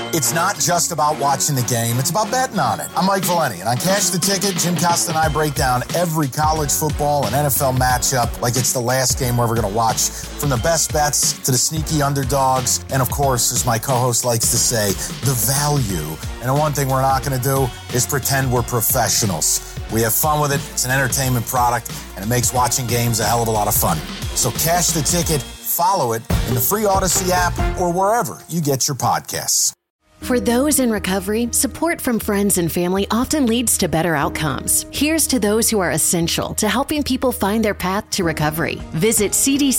It's not just about watching the game, it's about betting on it. I'm Mike Valeni, and on Cash the Ticket, Jim Costa and I break down every college football and NFL matchup like it's the last game we're ever going to watch. From the best bets to the sneaky underdogs, and of course, as my co-host likes to say, the value. And the one thing we're not going to do is pretend we're professionals. We have fun with it, it's an entertainment product, and it makes watching games a hell of a lot of fun. So Cash the Ticket, follow it in the free Odyssey app or wherever you get your podcasts. For those in recovery, support from friends and family often leads to better outcomes. Here's to those who are essential to helping people find their path to recovery. Visit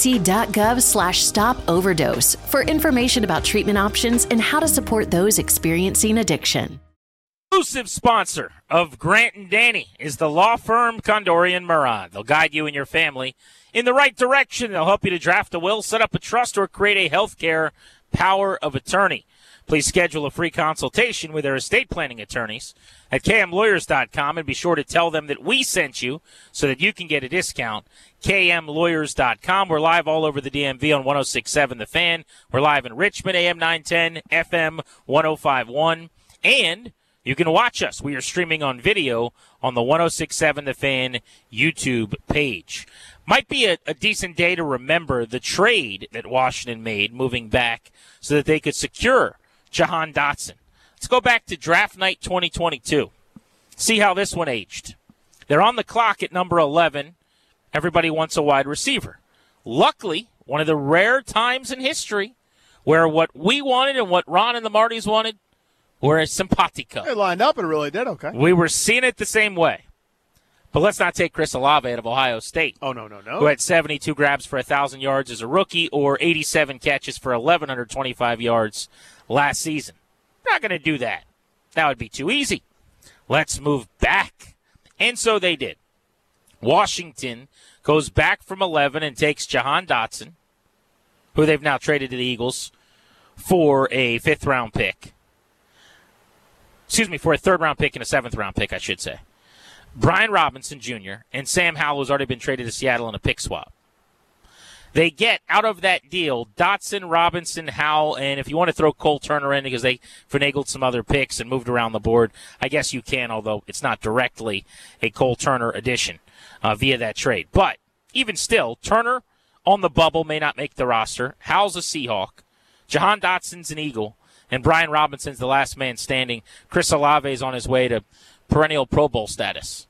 cdc.gov/stop overdose for information about treatment options and how to support those experiencing addiction. Exclusive sponsor of Grant and Danny is the law firm Condorian Moran. They'll guide you and your family in the right direction. They'll help you to draft a will, set up a trust, or create a healthcare power of attorney. Please schedule a free consultation with their estate planning attorneys at kmlawyers.com and be sure to tell them that we sent you so that you can get a discount. kmlawyers.com. We're live all over the DMV on 106.7 The Fan. We're live in Richmond, AM 910, FM 105.1. And you can watch us. We are streaming on video on the 106.7 The Fan YouTube page. Might be a decent day to remember the trade that Washington made moving back so that they could secure Jahan Dotson. Let's go back to draft night 2022. See how this one aged. They're on the clock at number 11. Everybody wants a wide receiver. Luckily, one of the rare times in history where what we wanted and what Ron and the Martys wanted were simpatico. They lined up and really did okay. We were seeing it the same way. But let's not take Chris Olave out of Ohio State. Oh, no. Who had 72 grabs for 1,000 yards as a rookie or 87 catches for 1,125 yards last season. We're not going to do that. That would be too easy. Let's move back. And so they did. Washington goes back from 11 and takes Jahan Dotson, who they've now traded to the Eagles for a fifth-round pick. For a third-round pick and a seventh-round pick, I should say. Brian Robinson Jr. and Sam Howell has already been traded to Seattle in a pick swap. They get out of that deal Dotson, Robinson, Howell, and if you want to throw Cole Turner in because they finagled some other picks and moved around the board, I guess you can, although it's not directly a Cole Turner addition via that trade. But even still, Turner on the bubble may not make the roster. Howell's a Seahawk. Jahan Dotson's an Eagle. And Brian Robinson's the last man standing. Chris Olave's on his way to perennial Pro Bowl status.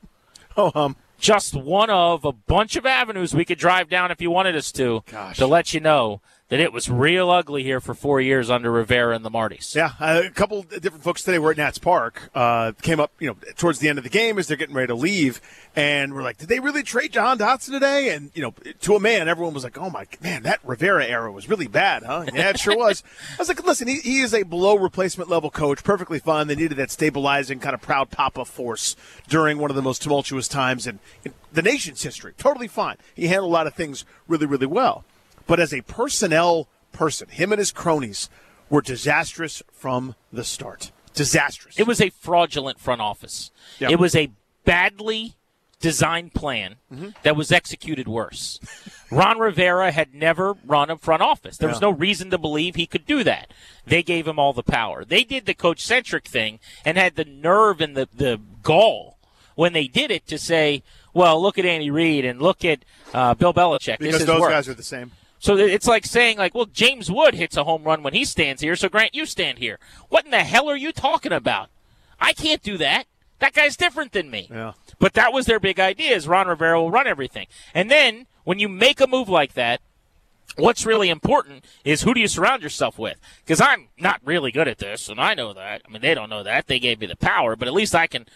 Just one of a bunch of avenues we could drive down if you wanted us to let you know that it was real ugly here for 4 years under Rivera and the Martys. Yeah, a couple of different folks today were at Nats Park. Came up, towards the end of the game as they're getting ready to leave, and we're like, did they really trade Jahan Dotson today? And, to a man, everyone was like, oh, my man, that Rivera era was really bad, huh? Yeah, it sure was. I was like, listen, he is a below replacement level coach, perfectly fine. They needed that stabilizing kind of proud papa force during one of the most tumultuous times in the nation's history. Totally fine. He handled a lot of things really, really well. But as a personnel person, him and his cronies were disastrous from the start. Disastrous. It was a fraudulent front office. Yep. It was a badly designed plan that was executed worse. Ron Rivera had never run a front office. There was no reason to believe he could do that. They gave him all the power. They did the coach-centric thing and had the nerve and the gall when they did it to say, well, look at Andy Reid and look at Bill Belichick. Because those guys are the same. So it's like saying, well, James Wood hits a home run when he stands here, so Grant, you stand here. What in the hell are you talking about? I can't do that. That guy's different than me. Yeah. But that was their big idea, is Ron Rivera will run everything. And then when you make a move like that, what's really important is who do you surround yourself with? Because I'm not really good at this, and I know that. I mean, they don't know that. They gave me the power, but at least I can,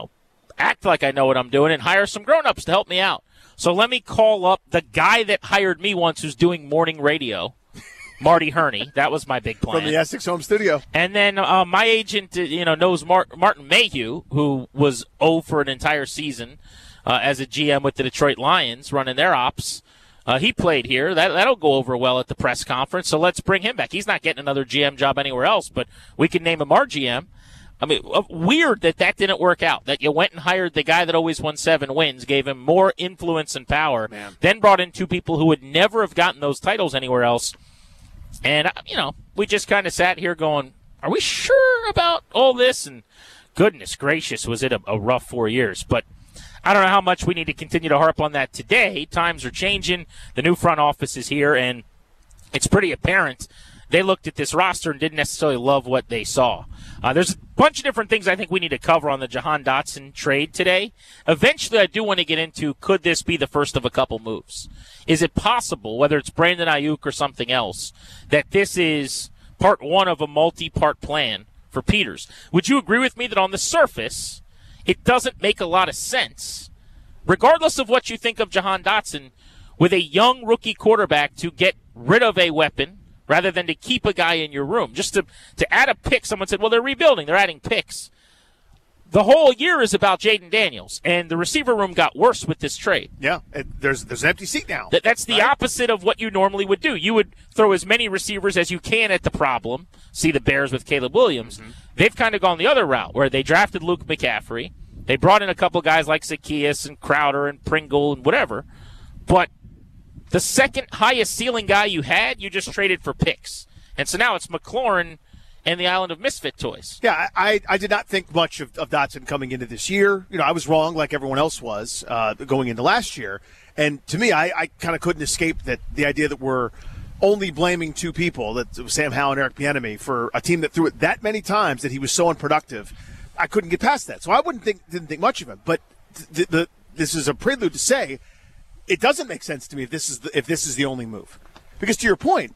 act like I know what I'm doing and hire some grown-ups to help me out. So let me call up the guy that hired me once who's doing morning radio, Marty Herney. That was my big plan. From the Essex home studio. And then my agent, knows Martin Mayhew, who was 0 for an entire season as a GM with the Detroit Lions running their ops. He played here. That'll go over well at the press conference, so let's bring him back. He's not getting another GM job anywhere else, but we can name him our GM. I mean, weird that didn't work out, that you went and hired the guy that always won 7 wins, gave him more influence and power, then brought in 2 people who would never have gotten those titles anywhere else. And, we just kind of sat here going, are we sure about all this? And goodness gracious, was it a rough 4 years. But I don't know how much we need to continue to harp on that today. Times are changing. The new front office is here, and it's pretty apparent they looked at this roster and didn't necessarily love what they saw. There's a bunch of different things I think we need to cover on the Jahan Dotson trade today. Eventually, I do want to get into, could this be the first of a couple moves? Is it possible, whether it's Brandon Ayuk or something else, that this is part one of a multi-part plan for Peters? Would you agree with me that on the surface, it doesn't make a lot of sense, regardless of what you think of Jahan Dotson, with a young rookie quarterback to get rid of a weapon rather than to keep a guy in your room? Just to add a pick, someone said, well, they're rebuilding. They're adding picks. The whole year is about Jaden Daniels, and the receiver room got worse with this trade. Yeah, there's an empty seat now. That's the opposite of what you normally would do. You would throw as many receivers as you can at the problem. See the Bears with Caleb Williams. Mm-hmm. They've kind of gone the other route, where they drafted Luke McCaffrey. They brought in a couple guys like Zaccheaus and Crowder and Pringle and whatever. But the second highest ceiling guy you had, you just traded for picks. And so now it's McLaurin and the Island of Misfit Toys. Yeah, I did not think much of Dotson coming into this year. You know, I was wrong like everyone else was going into last year. And to me, I kind of couldn't escape that the idea that we're only blaming two people, that was Sam Howell and Eric Bieniemy, for a team that threw it that many times that he was so unproductive. I couldn't get past that. So I didn't think much of him. But this is a prelude to say it doesn't make sense to me if this is the only move. Because to your point,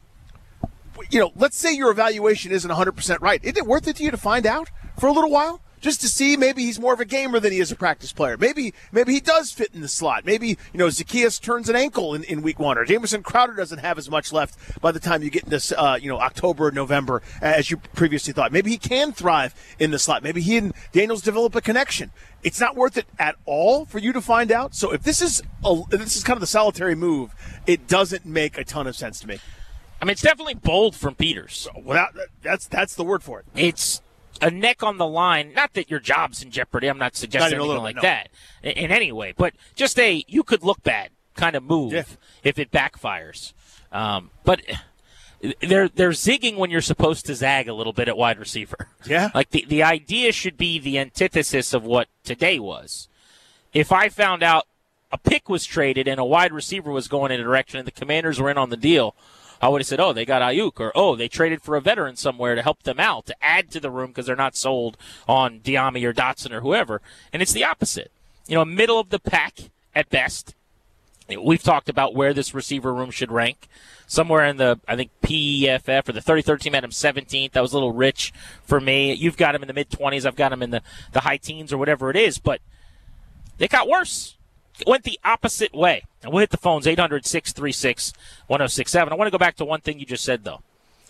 you know, let's say your evaluation isn't 100% right. Isn't it worth it to you to find out for a little while? Just to see maybe he's more of a gamer than he is a practice player. Maybe he does fit in the slot. Maybe, you know, Zaccheaus turns an ankle in week one, or Jamison Crowder doesn't have as much left by the time you get into October or November as you previously thought. Maybe he can thrive in the slot. Maybe he and Daniels develop a connection. It's not worth it at all for you to find out. So if this is kind of the solitary move, it doesn't make a ton of sense to me. I mean, it's definitely bold from Peters. That's the word for it. It's a neck on the line. Not that your job's in jeopardy. I'm not suggesting anything like that in any way. But just you could look bad kind of move if it backfires. But they're zigging when you're supposed to zag a little bit at wide receiver. Yeah. Like the idea should be the antithesis of what today was. If I found out a pick was traded and a wide receiver was going in a direction and the Commanders were in on the deal, I would have said, oh, they got Ayuk, or they traded for a veteran somewhere to help them out, to add to the room because they're not sold on Diami or Dotson or whoever. And it's the opposite. You know, middle of the pack at best. We've talked about where this receiver room should rank. Somewhere in the, I think, PEFF or the 33rd team had him 17th. That was a little rich for me. You've got him in the mid-20s. I've got him in the high teens or whatever it is. But they got worse. It went the opposite way. And we'll hit the phones, 800-636-1067. I want to go back to one thing you just said, though.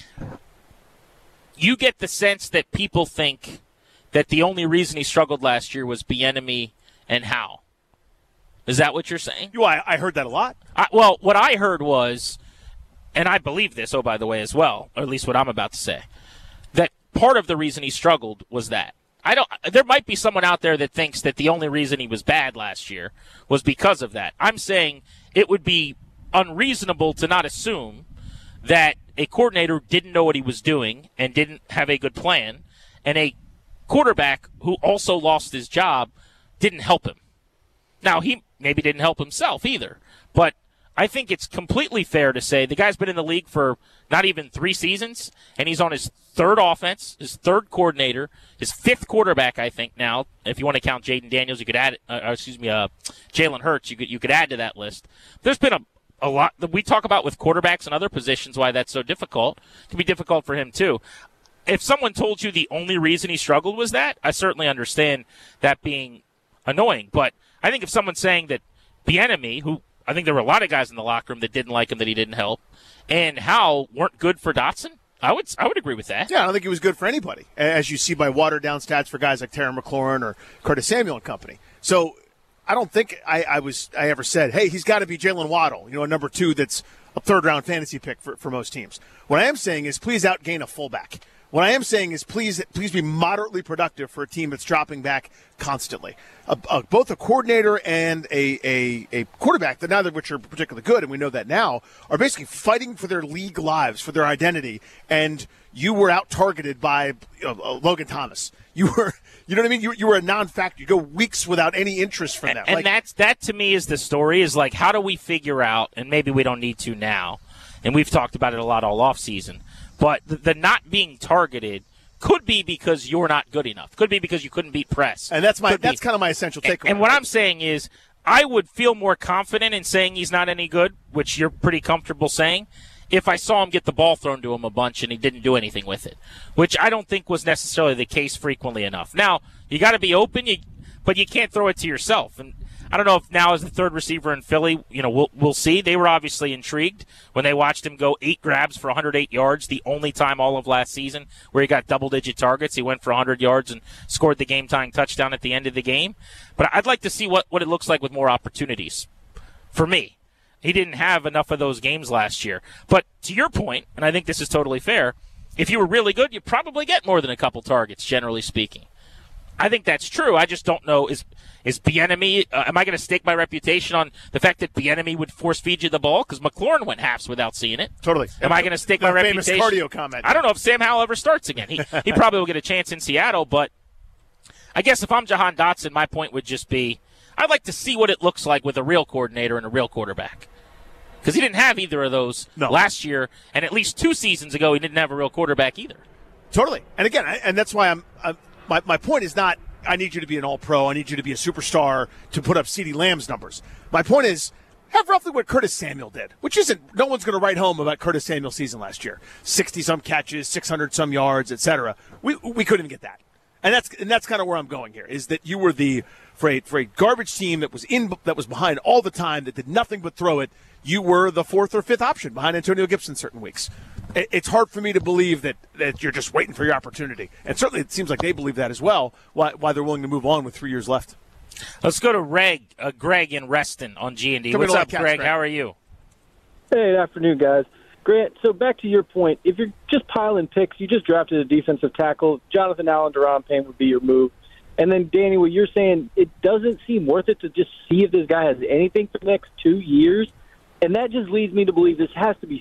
You get the sense that people think that the only reason he struggled last year was Bieniemy and Howell. Is that what you're saying? I heard that a lot. Well, what I heard was, and I believe this, oh, by the way, as well, or at least what I'm about to say, that part of the reason he struggled was that. There might be someone out there that thinks that the only reason he was bad last year was because of that. I'm saying it would be unreasonable to not assume that a coordinator didn't know what he was doing and didn't have a good plan, and a quarterback who also lost his job didn't help him. Now, he maybe didn't help himself either, but I think it's completely fair to say the guy's been in the league for not even 3 seasons, and he's on his third offense, his third coordinator, his fifth quarterback, I think now. If you want to count Jaden Daniels, you could add, Jalen Hurts, you could add to that list. There's been a lot that we talk about with quarterbacks and other positions why that's so difficult. It can be difficult for him too. If someone told you the only reason he struggled was that, I certainly understand that being annoying. But I think if someone's saying that Bieniemy, who I think there were a lot of guys in the locker room that didn't like him, that he didn't help, and Howell weren't good for Dotson, I would agree with that. Yeah, I don't think he was good for anybody, as you see by watered-down stats for guys like Terry McLaurin or Curtis Samuel and company. So I don't think I ever said, hey, he's got to be Jalen Waddle, a number 2 that's a third-round fantasy pick for most teams. What I am saying is please outgain a fullback. What I am saying is please be moderately productive for a team that's dropping back constantly. Both a coordinator and a quarterback, that neither of which are particularly good, and we know that now, are basically fighting for their league lives, for their identity, and you were out-targeted by Logan Thomas. You were, you know what I mean? You were a non-factor. You go weeks without any interest from them. And that to me is the story, is like, how do we figure out, and maybe we don't need to now, and we've talked about it a lot all offseason, but the not being targeted could be because you're not good enough. Could be because you couldn't beat press. And that's kind of my essential takeaway. And what I'm saying is, I would feel more confident in saying he's not any good, which you're pretty comfortable saying, if I saw him get the ball thrown to him a bunch and he didn't do anything with it, which I don't think was necessarily the case frequently enough. Now, you got to be open, but you can't throw it to yourself. And I don't know if now as the third receiver in Philly, we'll see. They were obviously intrigued when they watched him go 8 grabs for 108 yards, the only time all of last season where he got double-digit targets. He went for 100 yards and scored the game-tying touchdown at the end of the game. But I'd like to see what it looks like with more opportunities for me. He didn't have enough of those games last year. But to your point, and I think this is totally fair, if you were really good, you probably get more than a couple targets, generally speaking. I think that's true. I just don't know, is Bieniemy, am I going to stake my reputation on the fact that Bieniemy would force feed you the ball? Because McLaurin went halves without seeing it. Totally. Am I going to stake my famous reputation? Famous cardio comment. I don't know if Sam Howell ever starts again. He probably will get a chance in Seattle, but I guess if I'm Jahan Dotson, my point would just be, I'd like to see what it looks like with a real coordinator and a real quarterback. Because he didn't have either of those last year, and at least 2 seasons ago, he didn't have a real quarterback either. Totally. And again, and that's why my point is not, I need you to be an all-pro, I need you to be a superstar to put up CeeDee Lamb's numbers. My point is, have roughly what Curtis Samuel did, which isn't, no one's going to write home about Curtis Samuel's season last year. 60-some catches, 600-some yards, etc. We couldn't get that. And that's kind of where I'm going here, is that you were for a garbage team that was behind all the time, that did nothing but throw it, you were the 4th or 5th option behind Antonio Gibson certain weeks. It's hard for me to believe that you're just waiting for your opportunity. And certainly it seems like they believe that as well, why they're willing to move on with 3 years left. Let's go to Greg in Reston on G&D. What's up, Greg? How are you? Hey, good afternoon, guys. Grant, so back to your point, if you're just piling picks, you just drafted a defensive tackle, Jonathan Allen, Daron Payne would be your move. And then, Danny, what you're saying, it doesn't seem worth it to just see if this guy has anything for the next 2 years. And that just leads me to believe this has to be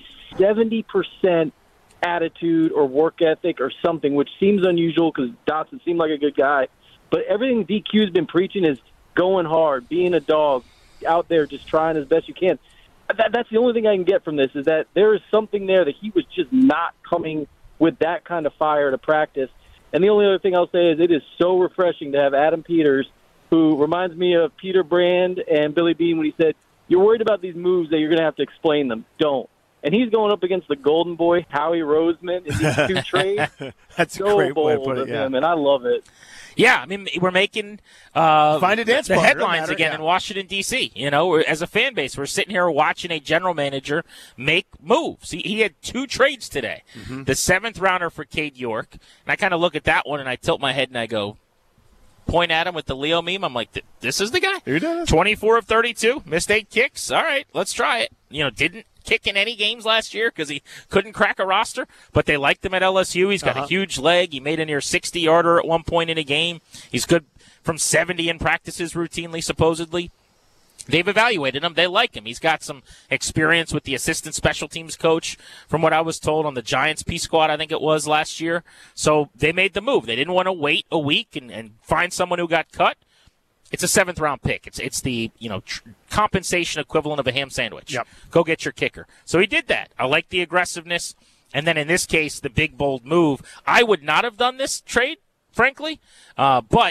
70% attitude or work ethic or something, which seems unusual because Dotson seemed like a good guy. But everything DQ's been preaching is going hard, being a dog, out there just trying as best you can. That's the only thing I can get from this, is that there is something there that he was just not coming with that kind of fire to practice. And the only other thing I'll say is it is so refreshing to have Adam Peters, who reminds me of Peter Brand and Billy Beane when he said, you're worried about these moves that you're going to have to explain them. Don't. And he's going up against the golden boy, Howie Roseman, in these 2 trades. That's so a great way to bold put it, of yeah. him, and I love it. Yeah, I mean, we're making Find a dance the partner, headlines again in Washington, D.C. As a fan base, we're sitting here watching a general manager make moves. He had 2 trades today. Mm-hmm. The 7th rounder for Cade York. And I kind of look at that one, and I tilt my head, and I go, point at him with the Leo meme. I'm like, this is the guy? 24 of 32, missed 8 kicks. All right, let's try it. Didn't kick in any games last year because he couldn't crack a roster, but they liked him at LSU. He's got a huge leg. He made a near 60-yarder at one point in a game. He's good from 70 in practices routinely, supposedly. They've evaluated him. They like him. He's got some experience with the assistant special teams coach, from what I was told, on the Giants P squad, I think it was, last year. So they made the move. They didn't want to wait a week and find someone who got cut. It's a 7th-round pick. It's the compensation equivalent of a ham sandwich. Yep. Go get your kicker. So he did that. I like the aggressiveness. And then in this case, the big, bold move. I would not have done this trade, frankly, but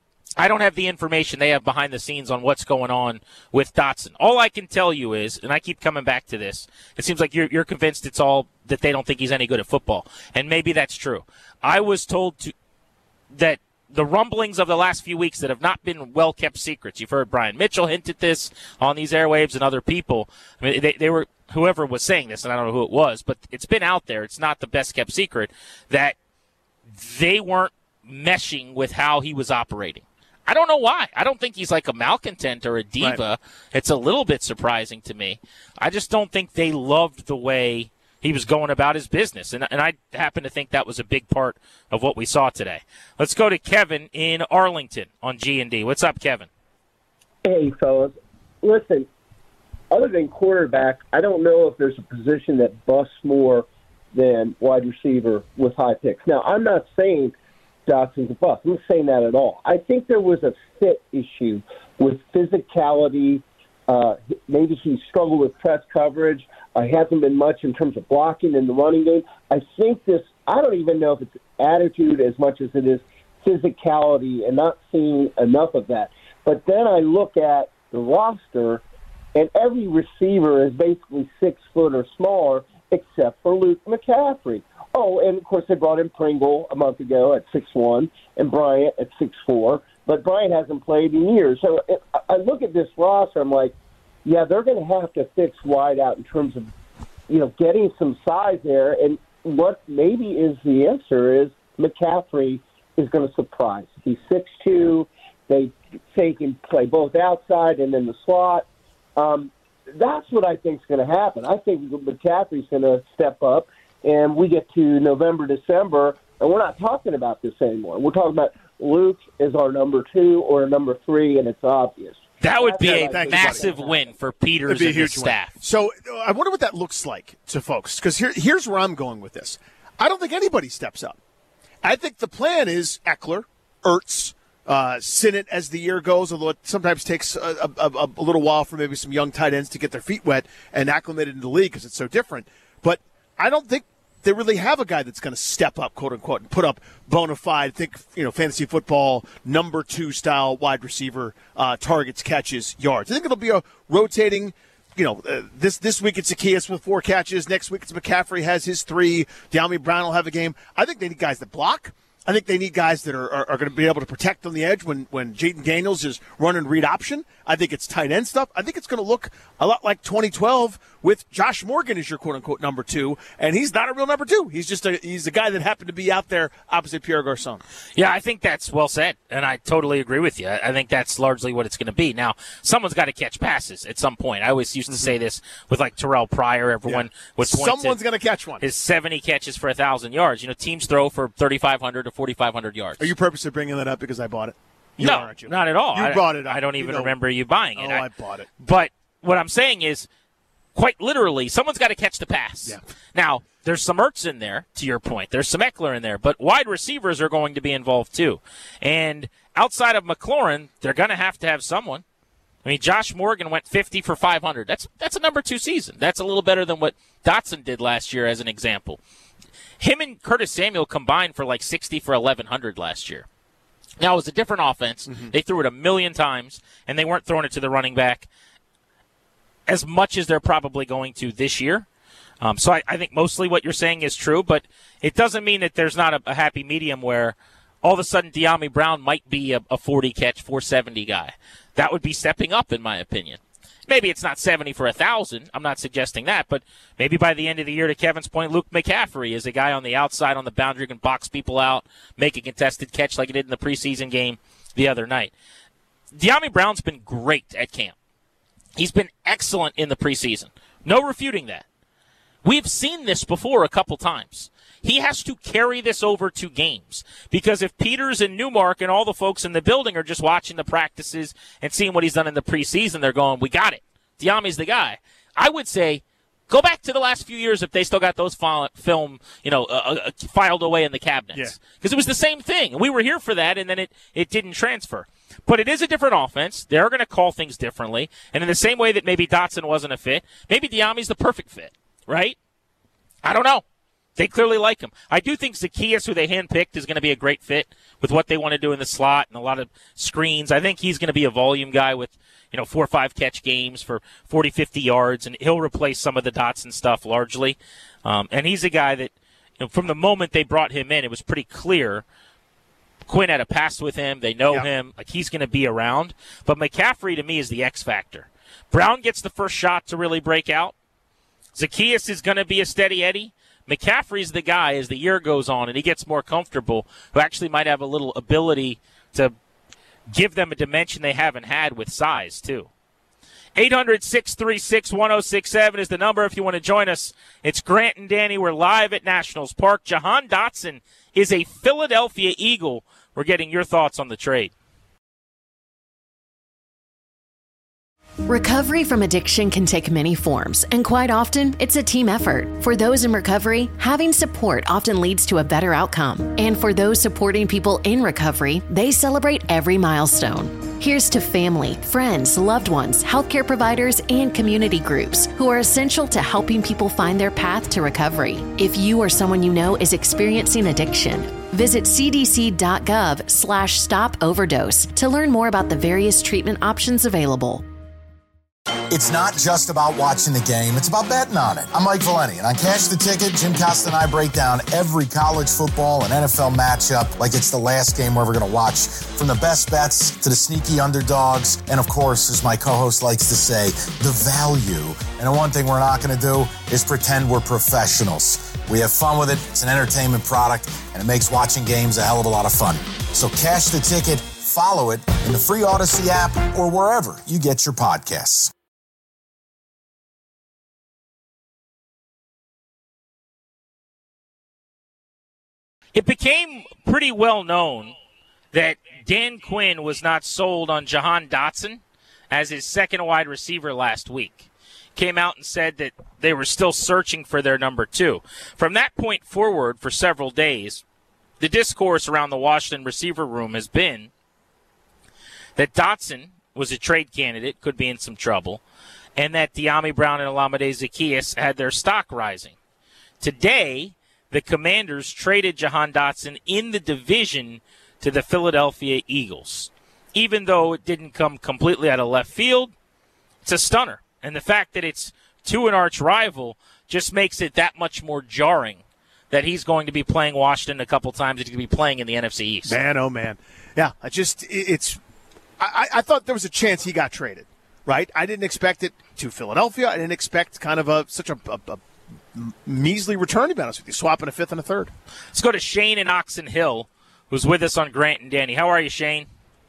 I don't have the information they have behind the scenes on what's going on with Dotson. All I can tell you is, and I keep coming back to this, it seems like you're convinced it's all that they don't think he's any good at football. And maybe that's true. I was told that the rumblings of the last few weeks that have not been well-kept secrets. You've heard Brian Mitchell hint at this on these airwaves and other people. I mean, they were, whoever was saying this, and I don't know who it was, but it's been out there. It's not the best-kept secret that they weren't meshing with how he was operating. I don't know why. I don't think he's like a malcontent or a diva. Right. It's a little bit surprising to me. I just don't think they loved the way he was going about his business. And I happen to think that was a big part of what we saw today. Let's go to Kevin in Arlington on G&D. What's up, Kevin? Hey, fellas. Listen, other than quarterback, I don't know if there's a position that busts more than wide receiver with high picks. Now, I'm not saying Dotson's a bust. I'm not saying that at all. I think there was a fit issue with physicality. Maybe he struggled with press coverage. Hasn't been much in terms of blocking in the running game. I think I don't even know if it's attitude as much as it is physicality and not seeing enough of that. But then I look at the roster, and every receiver is basically 6 foot or smaller except for Luke McCaffrey. Oh, and of course they brought in Pringle a month ago at 6'1", and Bryant at 6'4", but Bryant hasn't played in years. So I look at this roster, I'm like, yeah, they're going to have to fix wide out in terms of, getting some size there. And what maybe is the answer is McCaffrey is going to surprise. He's 6'2". They say he can play both outside and in the slot. That's what I think is going to happen. I think McCaffrey's going to step up, and we get to November, December, and we're not talking about this anymore. We're talking about Luke is our number 2 or number 3, and it's obvious. That would be a massive win for Peters and his staff. So I wonder what that looks like to folks, because here's where I'm going with this. I don't think anybody steps up. I think the plan is Eckler, Ertz, Sinnott as the year goes, although it sometimes takes a little while for maybe some young tight ends to get their feet wet and acclimated into the league because it's so different. But I don't think they really have a guy that's going to step up, quote unquote, and put up bona fide, fantasy football number 2 style wide receiver targets, catches, yards. I think it'll be a rotating. This week it's Zaccheaus with 4 catches. Next week it's McCaffrey has his 3. De'Ami Brown will have a game. I think they need guys that block. I think they need guys that are going to be able to protect on the edge when Jaden Daniels is running read option. I think it's tight end stuff. I think it's going to look a lot like 2012 with Josh Morgan as your quote-unquote number 2, and he's not a real number 2. He's a guy that happened to be out there opposite Pierre Garçon. Yeah, I think that's well said, and I totally agree with you. I think that's largely what it's going to be. Now, someone's got to catch passes at some point. I always used to say this with like Terrell Pryor. Everyone would point someone's going to catch one. His 70 catches for 1,000 yards. Teams throw for 3,500 to 4,500 yards. Are you purposely bringing that up because I bought it? No, aren't you? Not at all. You brought it up. I don't even remember you buying it. I bought it. But what I'm saying is, quite literally, someone's got to catch the pass. Yeah. Now, there's some Ertz in there, to your point. There's some Eckler in there. But wide receivers are going to be involved, too. And outside of McLaurin, they're going to have someone. I mean, Josh Morgan went 50 for 500. That's a number 2 season. That's a little better than what Dotson did last year, as an example. Him and Curtis Samuel combined for like 60 for 1,100 last year. Now, it was a different offense. Mm-hmm. They threw it 1,000,000 times, and they weren't throwing it to the running back as much as they're probably going to this year. So I think mostly what you're saying is true, but it doesn't mean that there's not a happy medium where all of a sudden De'Ami Brown might be a 40-catch, 470 guy. That would be stepping up, in my opinion. Maybe it's not 70 for 1,000. I'm not suggesting that, but maybe by the end of the year, to Kevin's point, Luke McCaffrey is a guy on the outside on the boundary who can box people out, make a contested catch like he did in the preseason game the other night. De'Ami Brown's been great at camp. He's been excellent in the preseason. No refuting that. We've seen this before a couple times. He has to carry this over to games because if Peters and Newmark and all the folks in the building are just watching the practices and seeing what he's done in the preseason, they're going, we got it. De'Ami's the guy. I would say go back to the last few years if they still got those film, filed away in the cabinets. Because it was the same thing. We were here for that, and then it didn't transfer. But it is a different offense. They're going to call things differently. And in the same way that maybe Dotson wasn't a fit, maybe De'Ami's the perfect fit, right? I don't know. They clearly like him. I do think Zaccheaus, who they handpicked, is going to be a great fit with what they want to do in the slot and a lot of screens. I think he's going to be a volume guy with 4 or 5 catch games for 40, 50 yards, and he'll replace some of the Dotson stuff largely. And he's a guy that, from the moment they brought him in, it was pretty clear Quinn had a pass with him. They know him. Like, he's going to be around. But McCaffrey, to me, is the X factor. Brown gets the first shot to really break out. Zaccheaus is going to be a steady Eddie. McCaffrey's the guy as the year goes on and he gets more comfortable, who actually might have a little ability to give them a dimension they haven't had with size, too. 800-636-1067 is the number if you want to join us. It's Grant and Danny. We're live at Nationals Park. Jahan Dotson is a Philadelphia Eagle. We're getting your thoughts on the trade. Recovery from addiction can take many forms, and quite often, it's a team effort. For those in recovery, having support often leads to a better outcome. And for those supporting people in recovery, they celebrate every milestone. Here's to family, friends, loved ones, healthcare providers, and community groups who are essential to helping people find their path to recovery. If you or someone you know is experiencing addiction, visit cdc.gov/stop overdose to learn more about the various treatment options available. It's not just about watching the game, it's about betting on it. I'm Mike Valeni, and on Cash the Ticket, Jim Costa and I break down every college football and NFL matchup like it's the last game we're ever going to watch, from the best bets to the sneaky underdogs, and of course, as my co-host likes to say, the value. And the one thing we're not going to do is pretend we're professionals. We have fun with it, it's an entertainment product, and it makes watching games a hell of a lot of fun. So Cash the Ticket, follow it in the free Odyssey app or wherever you get your podcasts. It became pretty well known that Dan Quinn was not sold on Jahan Dotson as his second wide receiver last week. Came out and said that they were still searching for their number two. From that point forward, for several days, the discourse around the Washington receiver room has been that Dotson was a trade candidate, could be in some trouble, and that De'Ami Brown and Olamide Zaccheaus had their stock rising. Today, the Commanders traded Jahan Dotson in the division to the Philadelphia Eagles. Even though it didn't come completely out of left field, it's a stunner. And the fact that it's to an arch rival just makes it that much more jarring that he's going to be playing Washington a couple times and he's going to be playing in the NFC East. Man, oh man. Yeah, I thought there was a chance he got traded, right? I didn't expect it to Philadelphia. I didn't expect kind of such a measly return, to be honest with you, swapping a fifth and a third. Let's go to Shane in Oxon Hill, who's with us on Grant and Danny. How are you, Shane?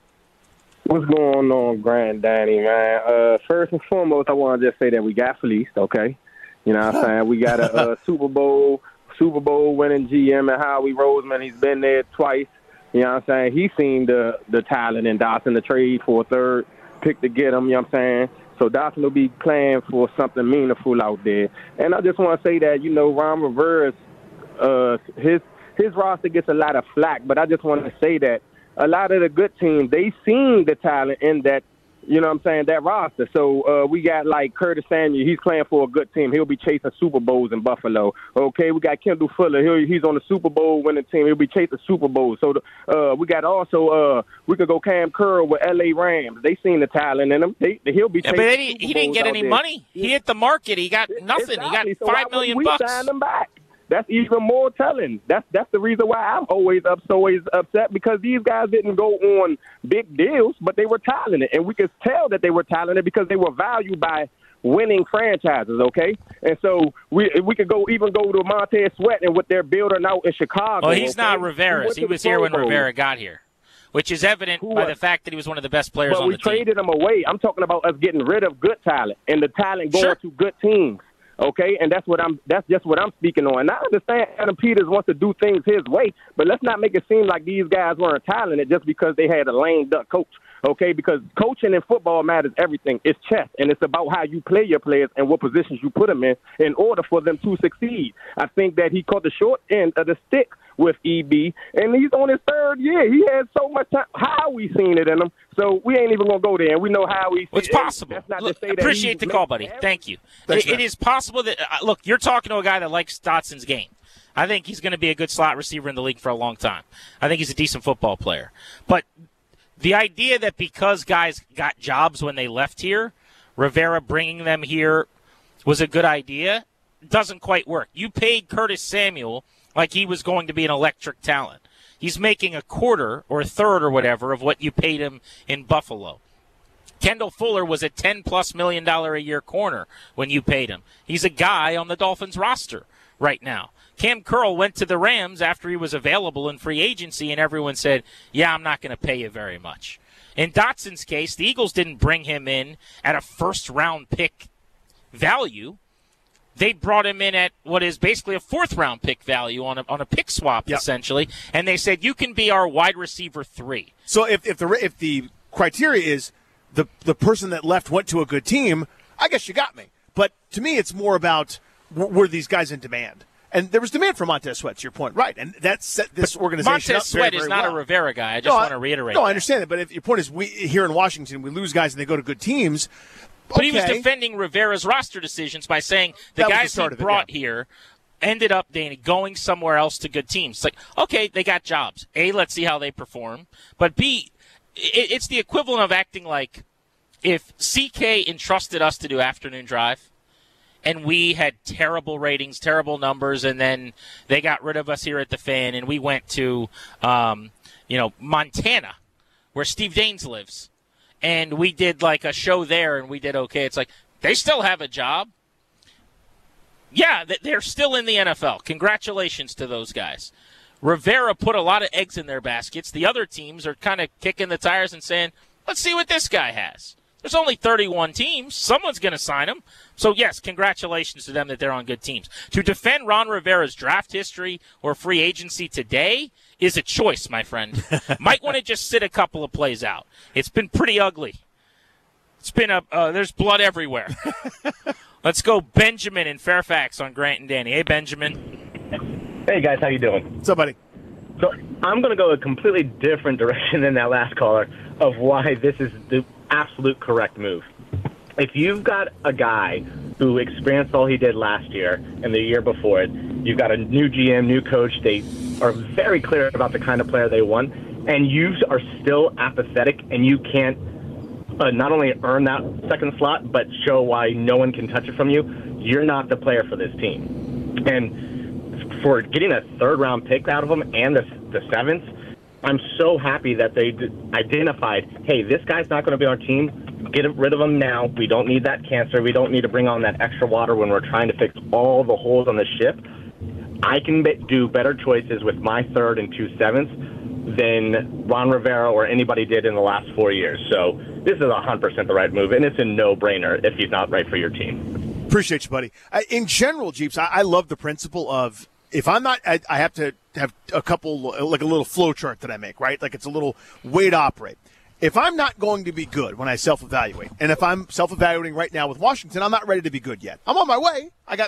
What's going on, Grant and Danny, man? First and foremost, I want to just say that we got fleeced, okay? You know what I'm saying? We got a Super Bowl winning GM and Howie Roseman. He's been there twice. You know what I'm saying? He's seen the talent in Dotson, the trade for a third pick to get him, you know what I'm saying? So Dotson will be playing for something meaningful out there. And I just want to say that, Ron Rivera's, his roster gets a lot of flack, but I just want to say that a lot of the good teams, they seen the talent in that, that roster. So we got like Curtis Samuel. He's playing for a good team. He'll be chasing Super Bowls in Buffalo. Okay, we got Kendall Fuller. He's on the Super Bowl winning team. He'll be chasing Super Bowls. So we got also we could go Cam Curl with L.A. Rams. They seen the talent in him. He'll be chasing but he didn't get any money. He hit the market. He got nothing. Exactly. He got $5 million. We signed him back. That's even more telling. That's the reason why I'm always upset, because these guys didn't go on big deals, but they were talented, and we could tell that they were talented because they were valued by winning franchises. Okay, and so we could go to Montez Sweat and what they're building out in Chicago. Well, he's not Rivera's. He was here when Rivera got here, which is evident by the fact that he was one of the best players on the team. But we traded him away. I'm talking about us getting rid of good talent and the talent going to good teams. Okay, and that's just what I'm speaking on. And I understand Adam Peters wants to do things his way, but let's not make it seem like these guys weren't talented just because they had a lame duck coach. Okay, because coaching in football matters everything. It's chess, and it's about how you play your players and what positions you put them in order for them to succeed. I think that he caught the short end of the stick with EB, and he's on his third year. He had so much time. How we seen it in him? So we ain't even going to go there, and we know how we. It's possible. Appreciate the call, buddy. Thank you. It is possible that look, you're talking to a guy that likes Dotson's game. I think he's going to be a good slot receiver in the league for a long time. I think he's a decent football player. But the idea that because guys got jobs when they left here, Rivera bringing them here was a good idea doesn't quite work. You paid Curtis Samuel like he was going to be an electric talent. He's making a quarter or a third or whatever of what you paid him in Buffalo. Kendall Fuller was a $10+ million a year corner when you paid him. He's a guy on the Dolphins roster right now. Cam Curl went to the Rams after he was available in free agency, and everyone said, yeah, I'm not going to pay you very much. In Dotson's case, the Eagles didn't bring him in at a first-round pick value. They brought him in at what is basically a fourth-round pick value on a pick swap, essentially. And they said, you can be our wide receiver 3. So if the criteria is the person that left went to a good team, I guess you got me. But to me, it's more about were these guys in demand? And there was demand for Montez Sweat, to your point, right? And that set this organization Montez up very, Sweat very is not well. a Rivera guy. I just want to reiterate. No, that. I understand that. But if your point is, we here in Washington, we lose guys and they go to good teams. But he was defending Rivera's roster decisions by saying the guys he brought here ended up, Danny, going somewhere else to good teams. It's like, okay, they got jobs. A, let's see how they perform. But B, it's the equivalent of acting like if CK entrusted us to do afternoon drive, and we had terrible ratings, terrible numbers, and then they got rid of us here at the Fan, and we went to, Montana, where Steve Daines lives, and we did like a show there, and we did okay. It's like, they still have a job. Yeah, they're still in the NFL. Congratulations to those guys. Rivera put a lot of eggs in their baskets. The other teams are kind of kicking the tires and saying, let's see what this guy has. There's only 31 teams. Someone's going to sign him. So, yes, congratulations to them that they're on good teams. To defend Ron Rivera's draft history or free agency today is a choice, my friend. Might want to just sit a couple of plays out. It's been pretty ugly. It's been there's blood everywhere. Let's go Benjamin in Fairfax on Grant and Danny. Hey, Benjamin. Hey, guys. How you doing? What's up, buddy? So I'm going to go a completely different direction than that last caller of why this is the absolute correct move. If you've got a guy who experienced all he did last year and the year before it, you've got a new GM, new coach, they are very clear about the kind of player they want, and you are still apathetic and you can't not only earn that second slot, but show why no one can touch it from you, you're not the player for this team. And for getting a third-round pick out of them and the seventh, I'm so happy that they identified, hey, this guy's not going to be on our team. Get rid of him now. We don't need that cancer. We don't need to bring on that extra water when we're trying to fix all the holes on the ship. I can do better choices with my third and 2 sevenths than Ron Rivera or anybody did in the last 4 years. So this is 100% the right move, and it's a no-brainer if he's not right for your team. Appreciate you, buddy. In general, Jeeps, I love the principle of if I'm not, I have to have a couple, like a little flow chart that I make, right? Like it's a little way to operate. If I'm not going to be good when I self-evaluate, and if I'm self-evaluating right now with Washington, I'm not ready to be good yet. I'm on my way.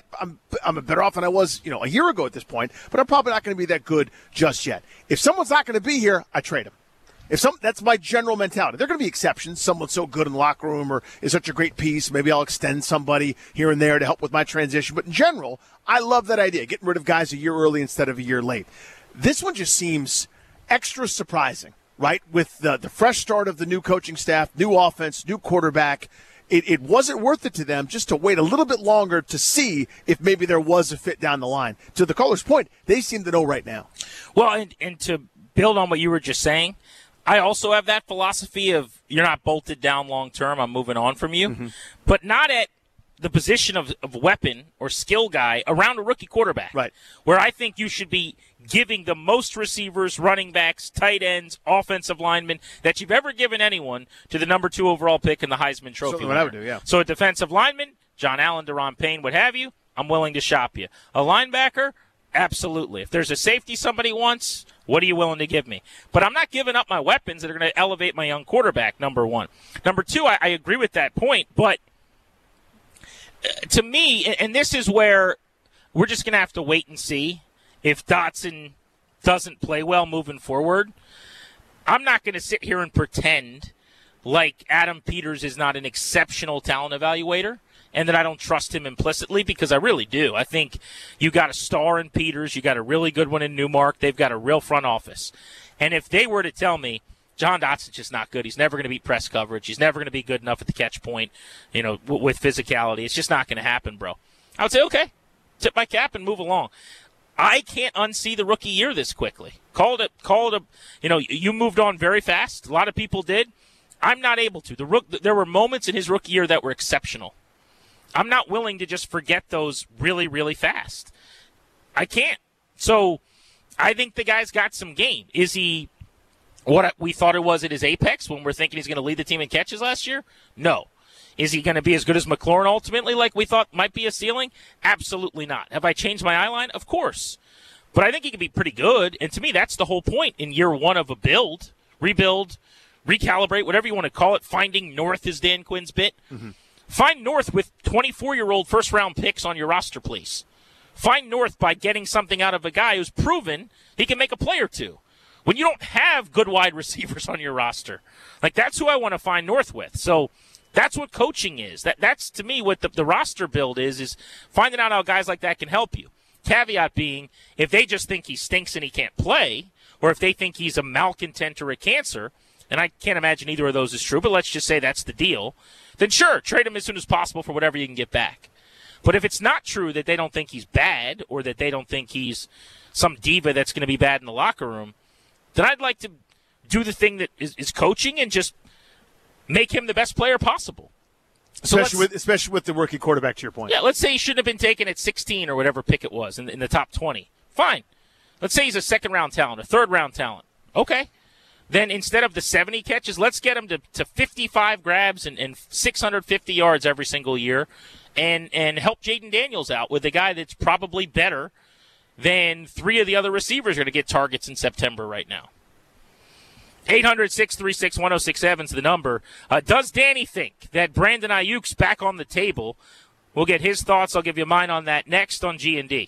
I'm better off than I was, a year ago at this point, but I'm probably not going to be that good just yet. If someone's not going to be here, I trade him. That's my general mentality. There are going to be exceptions. Someone's so good in the locker room or is such a great piece. Maybe I'll extend somebody here and there to help with my transition. But in general, I love that idea, getting rid of guys a year early instead of a year late. This one just seems extra surprising, right? With the fresh start of the new coaching staff, new offense, new quarterback. It wasn't worth it to them just to wait a little bit longer to see if maybe there was a fit down the line. To the caller's point, they seem to know right now. Well, and to build on what you were just saying, I also have that philosophy of you're not bolted down long term, I'm moving on from you, but not at the position of weapon or skill guy around a rookie quarterback. Right. Where I think you should be giving the most receivers, running backs, tight ends, offensive linemen that you've ever given anyone to the number 2 overall pick in the Heisman Trophy. Certainly what I would do, yeah. So a defensive lineman, John Allen, Daron Payne, what have you, I'm willing to shop you. A linebacker, absolutely. If there's a safety somebody wants, what are you willing to give me? But I'm not giving up my weapons that are going to elevate my young quarterback, number 1. Number 2, I agree with that point, but to me, and this is where we're just going to have to wait and see if Dotson doesn't play well moving forward. I'm not going to sit here and pretend like Adam Peters is not an exceptional talent evaluator and that I don't trust him implicitly, because I really do. I think you got a star in Peters. You got a really good one in Newmark. They've got a real front office. And if they were to tell me, John Dotson's just not good. He's never going to beat press coverage. He's never going to be good enough at the catch point, with physicality. It's just not going to happen, bro. I would say, okay, tip my cap and move along. I can't unsee the rookie year this quickly. Call it you moved on very fast. A lot of people did. I'm not able to. There were moments in his rookie year that were exceptional. I'm not willing to just forget those really, really fast. I can't. So I think the guy's got some game. Is he what we thought it was at his apex when we're thinking he's going to lead the team in catches last year? No. Is he going to be as good as McLaurin ultimately like we thought might be a ceiling? Absolutely not. Have I changed my eye line? Of course. But I think he can be pretty good, and to me that's the whole point in year one of a build, rebuild, recalibrate, whatever you want to call it. Finding North is Dan Quinn's bit. Mm-hmm. Find North with 24-year-old first-round picks on your roster, please. Find North by getting something out of a guy who's proven he can make a play or two. When you don't have good wide receivers on your roster, like that's who I want to find North with. So that's what coaching is. That's to me what the roster build is finding out how guys like that can help you. Caveat being, if they just think he stinks and he can't play, or if they think he's a malcontent or a cancer, and I can't imagine either of those is true, but let's just say that's the deal, then sure, trade him as soon as possible for whatever you can get back. But if it's not true that they don't think he's bad or that they don't think he's some diva that's going to be bad in the locker room, then I'd like to do the thing that is coaching and just make him the best player possible. So especially with the rookie quarterback, to your point. Yeah, let's say he shouldn't have been taken at 16 or whatever pick it was in the top 20. Fine. Let's say he's a second-round talent, a third-round talent. Okay. Then instead of the 70 catches, let's get him to 55 grabs and 650 yards every single year and help Jaden Daniels out with a guy that's probably better than three of the other receivers are going to get targets in September right now. 800-636-1067 is the number. Does Danny think that Brandon Ayuk's back on the table? We'll get his thoughts. I'll give you mine on that next on G&D.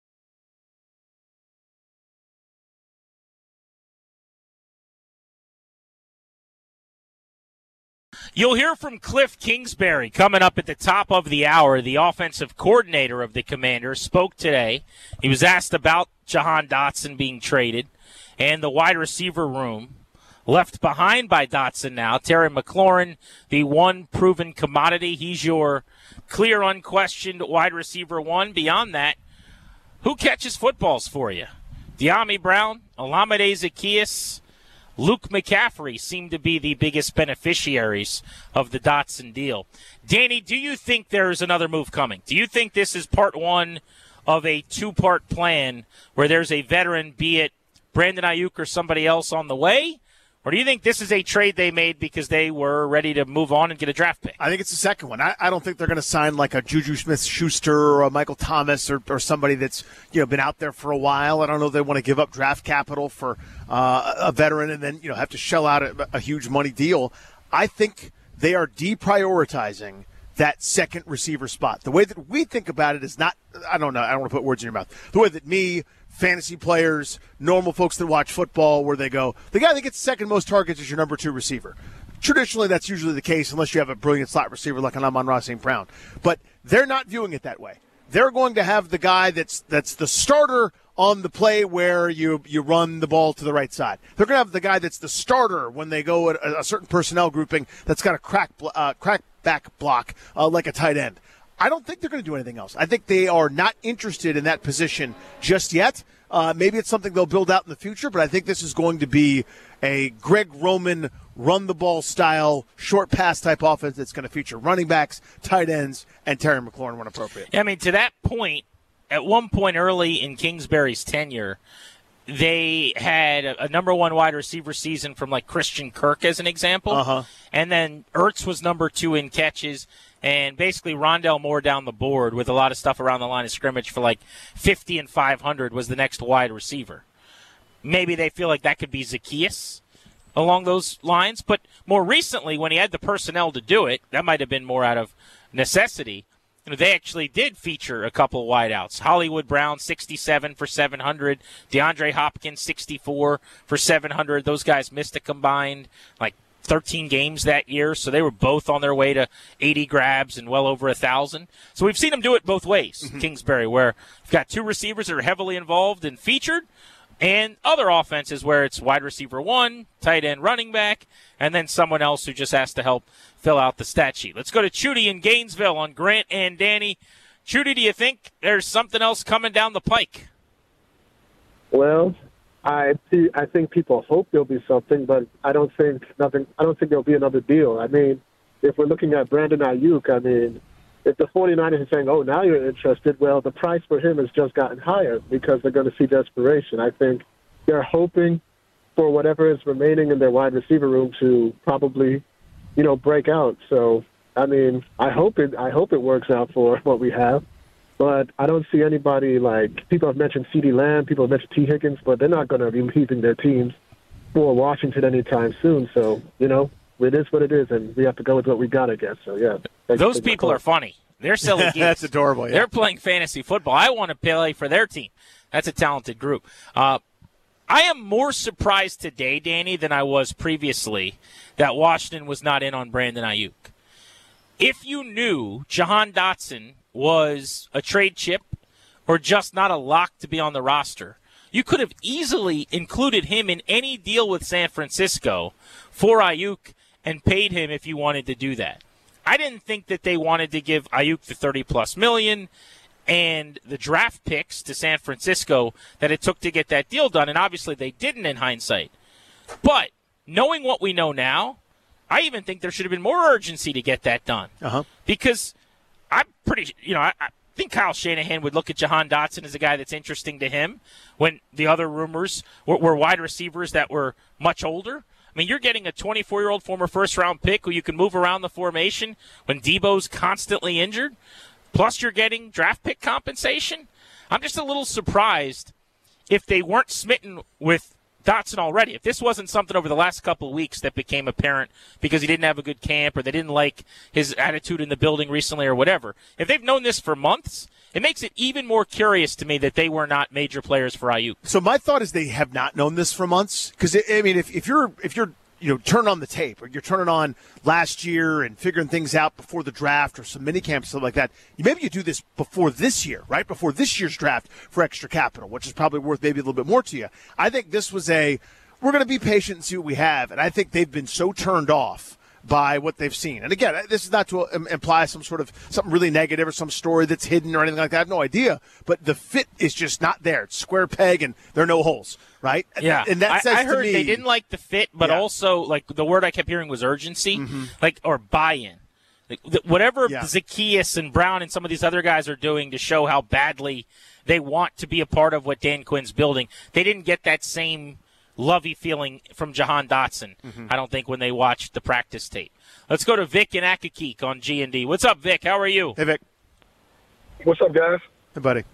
You'll hear from Cliff Kingsbury coming up at the top of the hour. The offensive coordinator of the Commanders spoke today. He was asked about Jahan Dotson being traded and the wide receiver room left behind by Dotson now. Terry McLaurin, the one proven commodity. He's your clear, unquestioned wide receiver one. Beyond that, who catches footballs for you? De'Ami Brown, Olamide Zaccheaus, Luke McCaffrey seem to be the biggest beneficiaries of the Dotson deal. Danny, do you think there's another move coming? Do you think this is part one of a two-part plan where there's a veteran, be it Brandon Ayuk or somebody else on the way? Or do you think this is a trade they made because they were ready to move on and get a draft pick? I think it's the second one. I don't think they're going to sign like a Juju Smith-Schuster or a Michael Thomas or somebody that's been out there for a while. I don't know if they want to give up draft capital for a veteran and then have to shell out a huge money deal. I think they are deprioritizing that second receiver spot. The way that we think about it is not – I don't know. I don't want to put words in your mouth. The way that me – fantasy players, normal folks that watch football, where they go, the guy that gets the second most targets is your number two receiver. Traditionally, that's usually the case unless you have a brilliant slot receiver like an Amon-Ra St. Brown. But they're not viewing it that way. They're going to have the guy that's the starter on the play where you run the ball to the right side. They're going to have the guy that's the starter when they go at a certain personnel grouping that's got a crack back block like a tight end. I don't think they're going to do anything else. I think they are not interested in that position just yet. Maybe it's something they'll build out in the future, but I think this is going to be a Greg Roman run-the-ball style, short pass type offense that's going to feature running backs, tight ends, and Terry McLaurin when appropriate. Yeah, I mean, to that point, at one point early in Kingsbury's tenure, they had a number one wide receiver season from like Christian Kirk as an example. And then Ertz was number two in catches. And basically Rondale Moore down the board with a lot of stuff around the line of scrimmage for like 50 and 500 was the next wide receiver. Maybe they feel like that could be Zaccheaus along those lines. But more recently, when he had the personnel to do it, that might have been more out of necessity. They actually did feature a couple wideouts. Hollywood Brown, 67 for 700. DeAndre Hopkins, 64 for 700. Those guys missed a combined, 13 games that year, so they were both on their way to 80 grabs and well over 1,000. So we've seen them do it both ways, Kingsbury, where you've got two receivers that are heavily involved and featured, and other offenses where it's wide receiver one, tight end running back, and then someone else who just has to help fill out the stat sheet. Let's go to Chudy in Gainesville on Grant and Danny. Chudy, do you think there's something else coming down the pike? Well, I think people hope there'll be something, but I don't think there'll be another deal. I mean, if we're looking at Brandon Ayuk, if the 49ers are saying, now you're interested, well, the price for him has just gotten higher because they're going to see desperation. I think they're hoping for whatever is remaining in their wide receiver room to probably, break out. So, I mean, I hope it works out for what we have. But I don't see anybody like people have mentioned CeeDee Lamb, people have mentioned T. Higgins, but they're not going to be leaving their teams for Washington anytime soon. So, it is what it is, and we have to go with what we got, I guess. So, yeah. Those people are funny. They're silly kids. That's adorable, yeah. They're playing fantasy football. I want to play for their team. That's a talented group. I am more surprised today, Danny, than I was previously that Washington was not in on Brandon Ayuk. If you knew Jahan Dotson was a trade chip or just not a lock to be on the roster, you could have easily included him in any deal with San Francisco for Ayuk and paid him if you wanted to do that. I didn't think that they wanted to give Ayuk the $30+ million and the draft picks to San Francisco that it took to get that deal done, and obviously they didn't in hindsight. But knowing what we know now, I even think there should have been more urgency to get that done. Because I'm pretty, I think Kyle Shanahan would look at Jahan Dotson as a guy that's interesting to him when the other rumors were wide receivers that were much older. I mean, you're getting a 24-year-old former first-round pick who you can move around the formation when Debo's constantly injured. Plus, you're getting draft pick compensation. I'm just a little surprised if they weren't smitten with Dotson already. If this wasn't something over the last couple of weeks that became apparent because he didn't have a good camp or they didn't like his attitude in the building recently or whatever. If they've known this for months, it makes it even more curious to me that they were not major players for Ayuk. So my thought is they have not known this for months. Because, I mean, if you're turning on the tape or you're turning on last year and figuring things out before the draft or some mini camps, something like that, maybe you do this before this year, right? Before this year's draft for extra capital, which is probably worth maybe a little bit more to you. I think this was we're going to be patient and see what we have. And I think they've been so turned off by what they've seen. And again, this is not to imply something really negative or some story that's hidden or anything like that. I have no idea. But the fit is just not there. It's square peg and there are no holes, right? Yeah. And that says I heard to me, they didn't like the fit, but also like the word I kept hearing was urgency, or buy-in. Whatever Zacchaeus and Brown and some of these other guys are doing to show how badly they want to be a part of what Dan Quinn's building, they didn't get that same lovey feeling from Jahan Dotson, I don't think, when they watched the practice tape. Let's go to Vic in Accokeek on G&D. What's up, Vic? How are you? Hey, Vic. What's up, guys? Hey, buddy.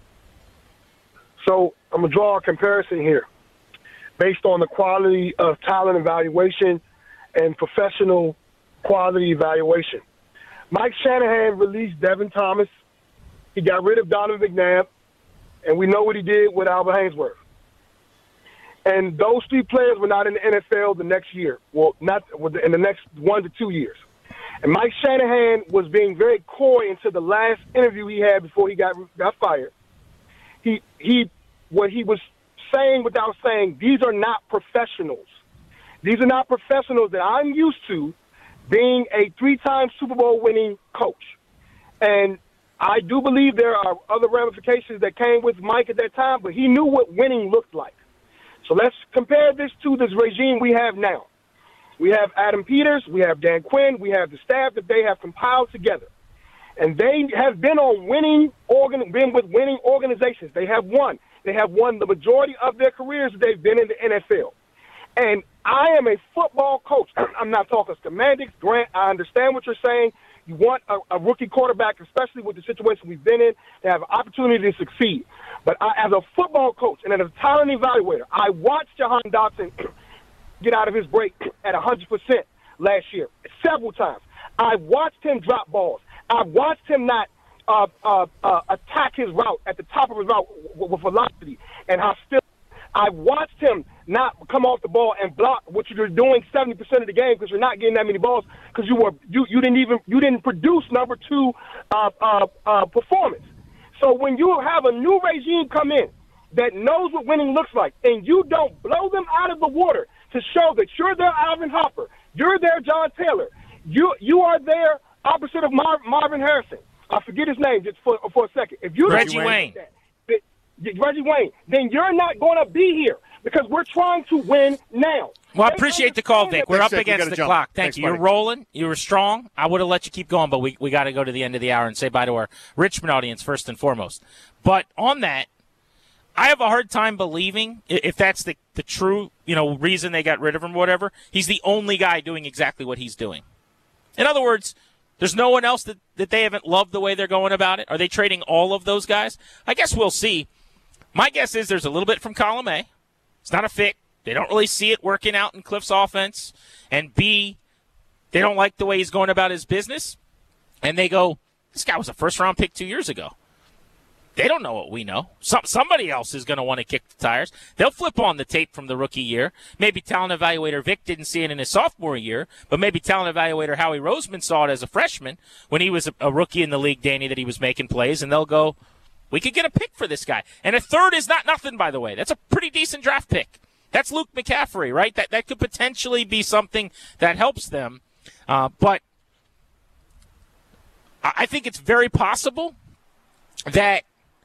So I'm going to draw a comparison here based on the quality of talent evaluation and professional quality evaluation. Mike Shanahan released Devin Thomas. He got rid of Donovan McNabb, and we know what he did with Albert Haynesworth. And those three players were not in the NFL the next year. Well, not in the next 1 to 2 years. And Mike Shanahan was being very coy into the last interview he had before he got fired. What he was saying without saying, these are not professionals. These are not professionals that I'm used to being a 3-time Super Bowl winning coach. And I do believe there are other ramifications that came with Mike at that time, but he knew what winning looked like. So let's compare this to this regime we have now. We have Adam Peters, we have Dan Quinn, we have the staff that they have compiled together. And they have been with winning organizations. They have won. They have won the majority of their careers that they've been in the NFL. And I am a football coach. I'm not talking semantics. Grant, I understand what you're saying. You want a rookie quarterback, especially with the situation we've been in, to have an opportunity to succeed. But as a football coach and as a talent evaluator, I watched Jahan Dotson get out of his break at 100% last year several times. I watched him drop balls. I watched him not attack his route at the top of his route with velocity and hostility. I watched him not come off the ball and block what you're doing 70% of the game because you're not getting that many balls because you didn't produce number 2 performance. So when you have a new regime come in that knows what winning looks like and you don't blow them out of the water to show that you're their Alvin Hopper, you're their John Taylor, you are their opposite of Marvin Harrison. I forget his name just for a second. If you Reggie Wayne. Reggie Wayne, then you're not going to be here because we're trying to win now. Well, I appreciate the call, Vic. We're up against the clock. Thank you. You're rolling. You were strong. I would have let you keep going, but we got to go to the end of the hour and say bye to our Richmond audience first and foremost. But on that, I have a hard time believing, if that's the true reason they got rid of him or whatever, he's the only guy doing exactly what he's doing. In other words, there's no one else that they haven't loved the way they're going about it. Are they trading all of those guys? I guess we'll see. My guess is there's a little bit from column A. It's not a fit. They don't really see it working out in Cliff's offense. And B, they don't like the way he's going about his business. And they go, this guy was a first-round pick 2 years ago. They don't know what we know. Somebody else is going to want to kick the tires. They'll flip on the tape from the rookie year. Maybe talent evaluator Vic didn't see it in his sophomore year, but maybe talent evaluator Howie Roseman saw it as a freshman when he was a rookie in the league, Danny, that he was making plays, and they'll go, we could get a pick for this guy. And a third is not nothing, by the way. That's a pretty decent draft pick. That's Luke McCaffrey, right? That could potentially be something that helps them. But I think it's very possible that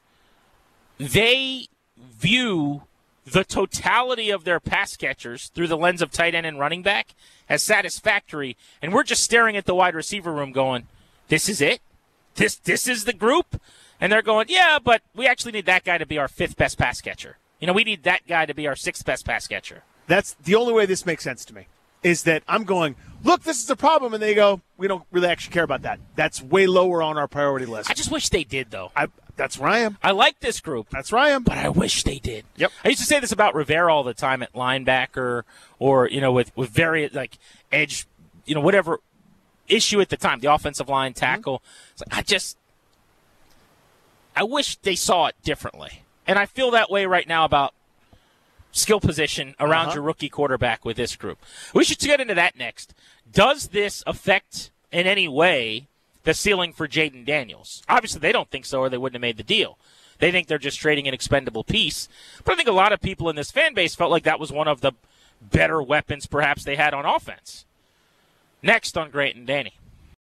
they view the totality of their pass catchers through the lens of tight end and running back as satisfactory, and we're just staring at the wide receiver room going, this is it? This is the group? And they're going, yeah, but we actually need that guy to be our fifth best pass catcher. We need that guy to be our sixth best pass catcher. That's the only way this makes sense to me, is that I'm going, look, this is a problem, and they go, we don't really actually care about that. That's way lower on our priority list. I just wish they did, though. That's where I am. I like this group. That's where I am. But I wish they did. Yep. I used to say this about Rivera all the time at linebacker or with very, edge, whatever issue at the time, the offensive line tackle. Mm-hmm. It's like, I wish they saw it differently. And I feel that way right now about skill position around your rookie quarterback with this group. We should get into that next. Does this affect in any way the ceiling for Jaden Daniels? Obviously, they don't think so, or they wouldn't have made the deal. They think they're just trading an expendable piece. But I think a lot of people in this fan base felt like that was one of the better weapons perhaps they had on offense. Next on Grant and Danny.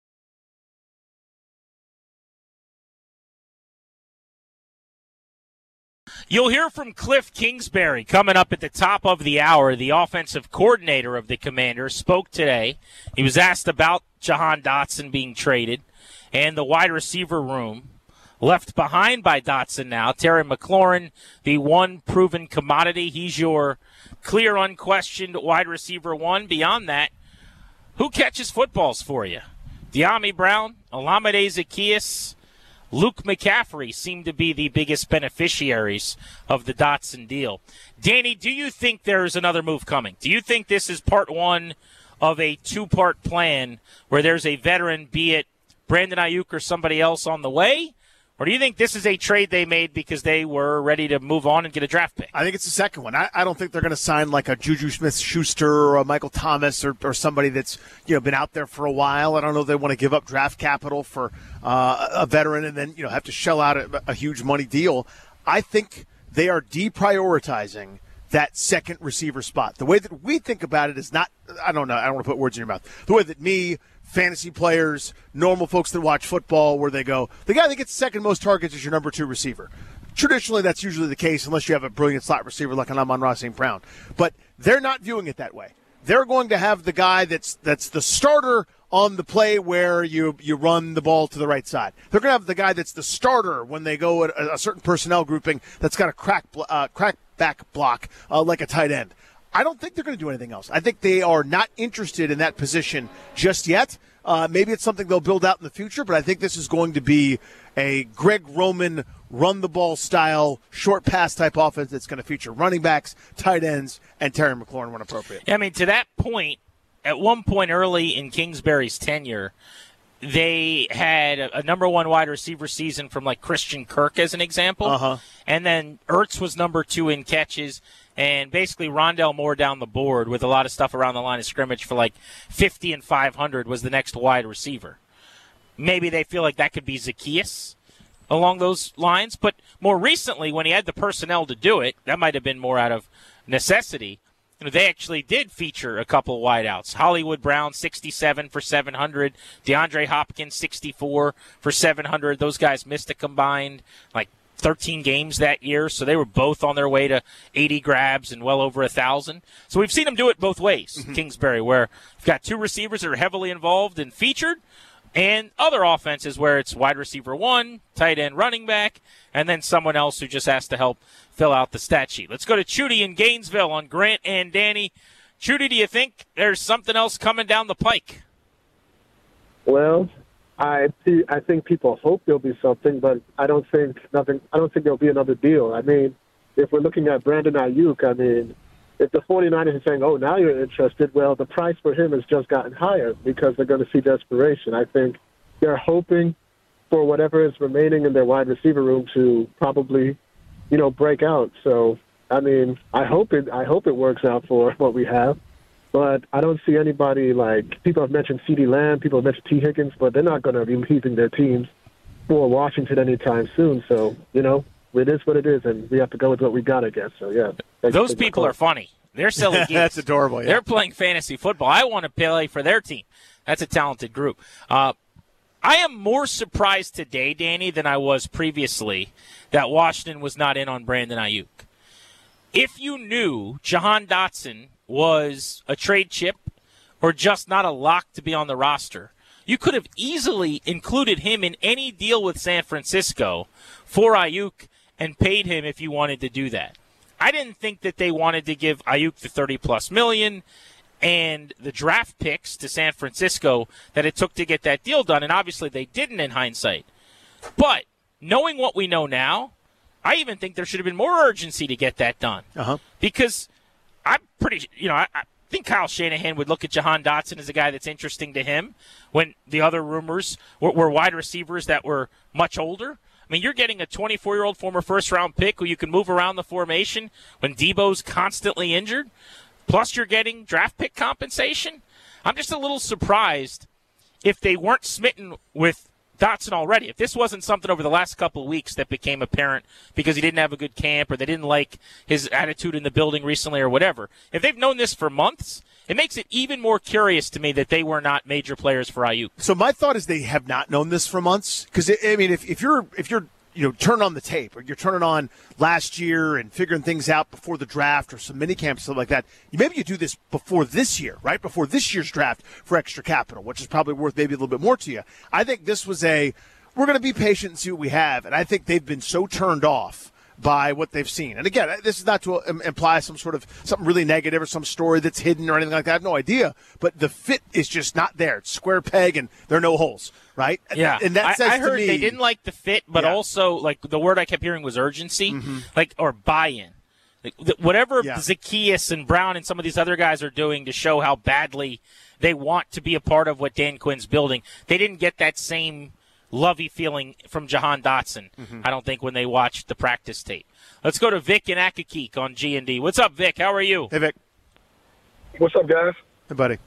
You'll hear from Cliff Kingsbury coming up at the top of the hour. The offensive coordinator of the Commanders spoke today. He was asked about Jahan Dotson being traded and the wide receiver room left behind by Dotson now. Terry McLaurin, the one proven commodity. He's your clear, unquestioned wide receiver one. Beyond that, who catches footballs for you? De'Ami Brown, Olamide Zaccheaus, Luke McCaffrey seem to be the biggest beneficiaries of the Dotson deal. Danny, do you think there's another move coming? Do you think this is part one of a two-part plan where there's a veteran, be it Brandon Ayuk or somebody else on the way? Or do you think this is a trade they made because they were ready to move on and get a draft pick? I think it's the second one. I don't think they're going to sign like a Juju Smith-Schuster or a Michael Thomas or somebody that's been out there for a while. I don't know if they want to give up draft capital for a veteran and then have to shell out a huge money deal. I think they are deprioritizing that second receiver spot. The way that we think about it is not – I don't know. I don't want to put words in your mouth. The way that me – fantasy players, normal folks that watch football, where they go, the guy that gets the second most targets is your number two receiver. Traditionally, that's usually the case unless you have a brilliant slot receiver like an Amon-Ra St. Brown. But they're not viewing it that way. They're going to have the guy that's the starter on the play where you run the ball to the right side. They're going to have the guy that's the starter when they go at a certain personnel grouping that's got a crack back block like a tight end. I don't think they're going to do anything else. I think they are not interested in that position just yet. Maybe it's something they'll build out in the future, but I think this is going to be a Greg Roman run-the-ball style, short pass type offense that's going to feature running backs, tight ends, and Terry McLaurin when appropriate. I mean, to that point, at one point early in Kingsbury's tenure, they had a number one wide receiver season from like Christian Kirk as an example. And then Ertz was number two in catches. And basically Rondale Moore down the board with a lot of stuff around the line of scrimmage for like 50 and 500 was the next wide receiver. Maybe they feel like that could be Zaccheaus along those lines. But more recently, when he had the personnel to do it, that might have been more out of necessity. They actually did feature a couple wideouts. Hollywood Brown, 67 for 700. DeAndre Hopkins, 64 for 700. Those guys missed a combined, 13 games that year, so they were both on their way to 80 grabs and well over 1,000. So we've seen them do it both ways, Kingsbury, where you've got two receivers that are heavily involved and featured, and other offenses where it's wide receiver 1, tight end, running back, and then someone else who just has to help fill out the stat sheet. Let's go to Chudy in Gainesville on Grant and Danny. Chudy, do you think there's something else coming down the pike? Well, I think people hope there'll be something, but I don't think there'll be another deal. I mean, if we're looking at Brandon Ayuk, I mean, if the 49ers are saying, oh, now you're interested, well, the price for him has just gotten higher because they're going to see desperation. I think they're hoping for whatever is remaining in their wide receiver room to probably, break out. So, I mean, I hope it works out for what we have. But I don't see anybody like people have mentioned CeeDee Lamb, people have mentioned T. Higgins, but they're not going to be leaving their teams for Washington anytime soon. So, it is what it is, and we have to go with what we got, I guess. So, yeah. Those people are funny. They're silly geeks. That's adorable, yeah. They're playing fantasy football. I want to play for their team. That's a talented group. I am more surprised today, Danny, than I was previously that Washington was not in on Brandon Ayuk. If you knew Jahan Dotson was a trade chip or just not a lock to be on the roster, you could have easily included him in any deal with San Francisco for Ayuk and paid him if you wanted to do that. I didn't think that they wanted to give Ayuk the $30+ million and the draft picks to San Francisco that it took to get that deal done, and obviously they didn't in hindsight. But knowing what we know now, I even think there should have been more urgency to get that done. Because I'm pretty, I think Kyle Shanahan would look at Jahan Dotson as a guy that's interesting to him when the other rumors were wide receivers that were much older. I mean, you're getting a 24-year-old former first-round pick who you can move around the formation when Debo's constantly injured. Plus, you're getting draft pick compensation. I'm just a little surprised if they weren't smitten with Dotson already. If this wasn't something over the last couple of weeks that became apparent because he didn't have a good camp or they didn't like his attitude in the building recently or whatever. If they've known this for months, it makes it even more curious to me that they were not major players for Ayuk. So my thought is they have not known this for months. Because, I mean, if you're turning on the tape or you're turning on last year and figuring things out before the draft or some mini camps, stuff like that, maybe you do this before this year, right? Before this year's draft for extra capital, which is probably worth maybe a little bit more to you. I think this was we're going to be patient and see what we have. And I think they've been so turned off by what they've seen. And again, this is not to imply something really negative or some story that's hidden or anything like that. I have no idea. But the fit is just not there. It's square peg and there are no holes, right? Yeah. And that says I heard to me, they didn't like the fit, but also like the word I kept hearing was urgency, or buy-in. Whatever Zacchaeus and Brown and some of these other guys are doing to show how badly they want to be a part of what Dan Quinn's building, they didn't get that same lovey feeling from Jahan Dotson, I don't think, when they watched the practice tape. Let's go to Vic in Accokeek on G&D. What's up, Vic? How are you? Hey, Vic. What's up, guys? Hey, buddy.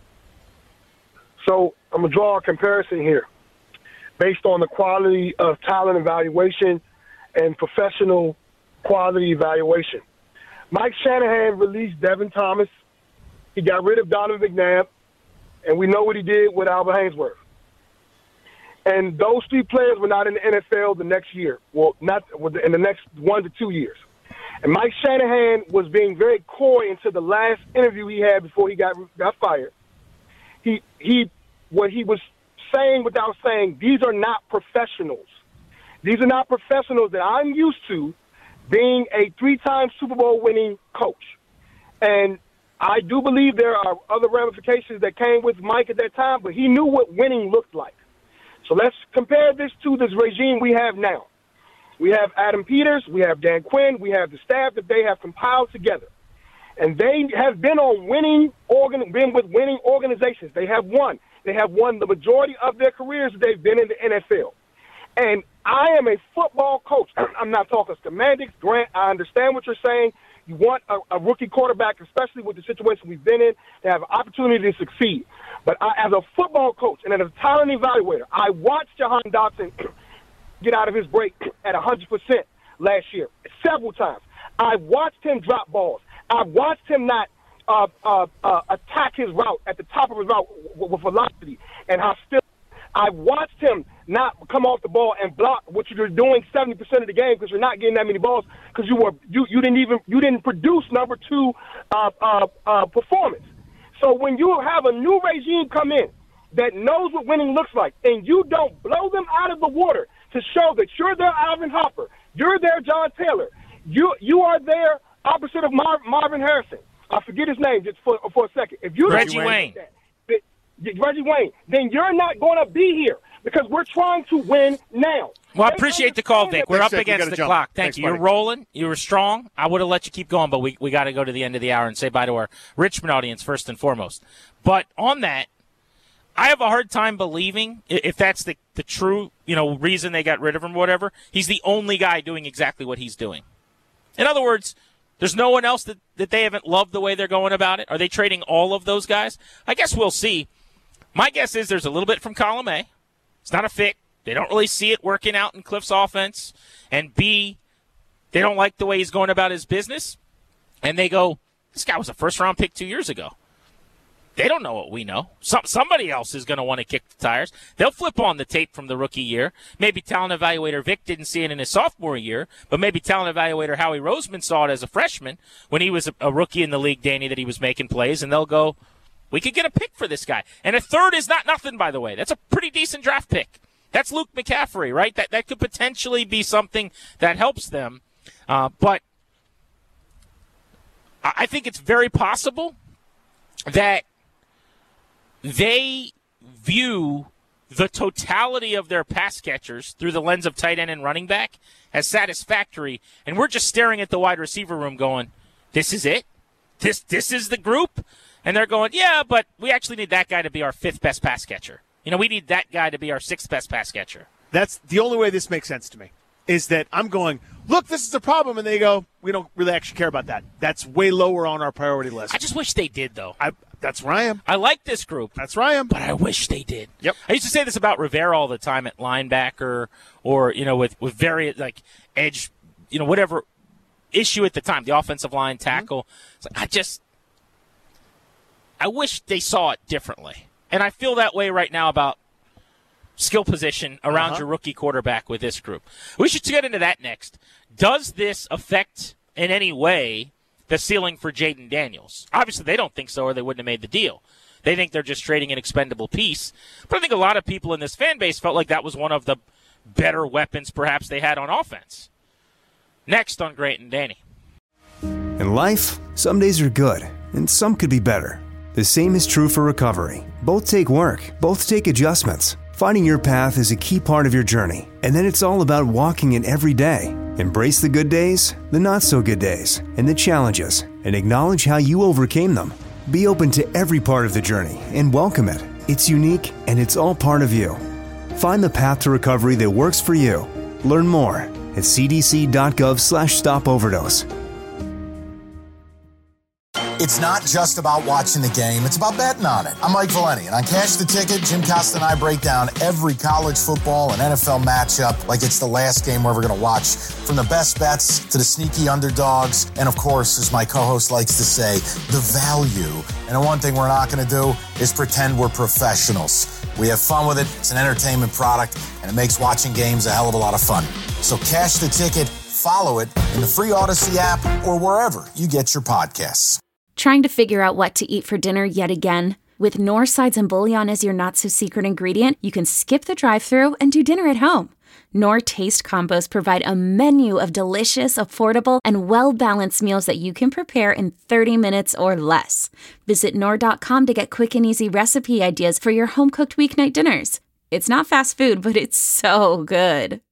So I'm going to draw a comparison here based on the quality of talent evaluation and professional quality evaluation. Mike Shanahan released Devin Thomas. He got rid of Donovan McNabb, and we know what he did with Albert Haynesworth. And those three players were not in the NFL the next year. Well, not in the next 1 to 2 years. And Mike Shanahan was being very coy into the last interview he had before he got fired. What he was saying without saying, these are not professionals. These are not professionals that I'm used to being a 3-time Super Bowl winning coach. And I do believe there are other ramifications that came with Mike at that time, but he knew what winning looked like. So let's compare this to this regime we have now. We have Adam Peters, we have Dan Quinn, we have the staff that they have compiled together. And they have been been with winning organizations. They have won. They have won the majority of their careers. They've been in the NFL. And I am a football coach. I'm not talking semantics. Grant, I understand what you're saying. You want a rookie quarterback, especially with the situation we've been in, to have an opportunity to succeed. But as a football coach and as a talent evaluator, I watched Jahan Dotson get out of his break at 100% last year several times. I watched him drop balls. I watched him not attack his route at the top of his route with velocity and hostility. I watched him not come off the ball and block what you're doing 70% of the game because you're not getting that many balls because you didn't produce number 2 performance. So when you have a new regime come in that knows what winning looks like, and you don't blow them out of the water to show that you're their Alvin Hopper, you're their John Taylor, you are their opposite of Marvin Harrison. I forget his name just for a second. If you Reggie Wayne. Reggie Wayne, then you're not going to be here because we're trying to win now. Well, I appreciate the call, Vic. We're up against the clock. Thank Thanks, you. You're buddy. rolling. You were strong. I would have let you keep going, but we got to go to the end of the hour and say bye to our Richmond audience first and foremost. But on that, I have a hard time believing, if that's the true reason they got rid of him or whatever, he's the only guy doing exactly what he's doing. In other words, there's no one else that they haven't loved the way they're going about it. Are they trading all of those guys? I guess we'll see. My guess is there's a little bit from column A. It's not a fit. They don't really see it working out in Cliff's offense. And B, they don't like the way he's going about his business. And they go, this guy was a first-round pick 2 years ago. They don't know what we know. Somebody else is going to want to kick the tires. They'll flip on the tape from the rookie year. Maybe talent evaluator Vic didn't see it in his sophomore year, but maybe talent evaluator Howie Roseman saw it as a freshman when he was a rookie in the league, Danny, that he was making plays, and they'll go, we could get a pick for this guy. And a third is not nothing, by the way. That's a pretty decent draft pick. That's Luke McCaffrey, right? That could potentially be something that helps them. But I think it's very possible that they view the totality of their pass catchers through the lens of tight end and running back as satisfactory, and we're just staring at the wide receiver room going, this is it? This is the group? And they're going, yeah, but we actually need that guy to be our fifth best pass catcher. We need that guy to be our sixth best pass catcher. That's the only way this makes sense to me, is that I'm going, look, this is a problem, and they go, we don't really actually care about that. That's way lower on our priority list. I just wish they did, though. That's where I am. I like this group. That's where I am. But I wish they did. Yep. I used to say this about Rivera all the time at linebacker or with various, edge, whatever issue at the time, the offensive line tackle. Mm-hmm. It's like, I wish they saw it differently. And I feel that way right now about skill position around your rookie quarterback with this group. We should get into that next. Does this affect in any way the ceiling for Jaden Daniels? Obviously, they don't think so, or they wouldn't have made the deal. They think they're just trading an expendable piece. But I think a lot of people in this fan base felt like that was one of the better weapons perhaps they had on offense. Next on Grant and Danny. In life, some days are good, and some could be better. The same is true for recovery. Both take work. Both take adjustments. Finding your path is a key part of your journey, and then it's all about walking it every day. Embrace the good days, the not-so-good days, and the challenges, and acknowledge how you overcame them. Be open to every part of the journey and welcome it. It's unique, and it's all part of you. Find the path to recovery that works for you. Learn more at cdc.gov/stopoverdose. It's not just about watching the game, it's about betting on it. I'm Mike Valeni, and on Cash the Ticket, Jim Costa and I break down every college football and NFL matchup like it's the last game we're ever going to watch, from the best bets to the sneaky underdogs, and of course, as my co-host likes to say, the value. And the one thing we're not going to do is pretend we're professionals. We have fun with it, it's an entertainment product, and it makes watching games a hell of a lot of fun. So Cash the Ticket, follow it in the free Odyssey app or wherever you get your podcasts. Trying to figure out what to eat for dinner yet again? With Knorr sides and bouillon as your not-so-secret ingredient, you can skip the drive-thru and do dinner at home. Knorr Taste Combos provide a menu of delicious, affordable, and well-balanced meals that you can prepare in 30 minutes or less. Visit Knorr.com to get quick and easy recipe ideas for your home-cooked weeknight dinners. It's not fast food, but it's so good.